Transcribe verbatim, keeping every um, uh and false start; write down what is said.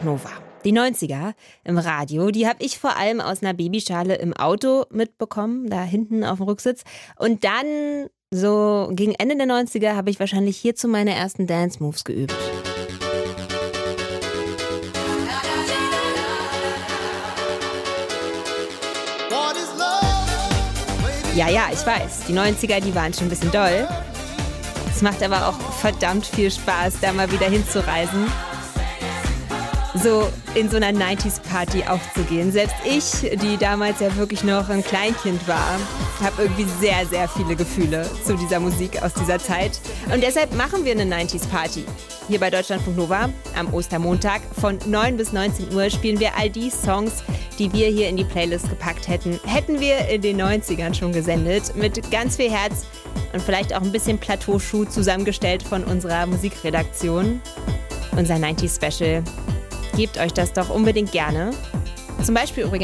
Nova. Die neunziger im Radio, die habe ich vor allem aus einer Babyschale im Auto mitbekommen, da hinten auf dem Rücksitz. Und dann, so gegen Ende der neunziger, habe ich wahrscheinlich hierzu meine ersten Dance-Moves geübt. Ja, ja, ich weiß, die neunziger, die waren schon ein bisschen doll. Es macht aber auch verdammt viel Spaß, da mal wieder hinzureisen. So in so einer neunziger-Party aufzugehen. Selbst ich, die damals ja wirklich noch ein Kleinkind war, habe irgendwie sehr, sehr viele Gefühle zu dieser Musik aus dieser Zeit. Und deshalb machen wir eine neunziger-Party. Hier bei Deutschlandfunk Nova am Ostermontag von neun bis neunzehn Uhr spielen wir all die Songs, die wir hier in die Playlist gepackt hätten. Hätten wir in den neunzigern schon gesendet, mit ganz viel Herz und vielleicht auch ein bisschen Plateauschuh zusammengestellt von unserer Musikredaktion. Unser neunziger-Special. Gebt euch das doch unbedingt gerne. Zum Beispiel übrigens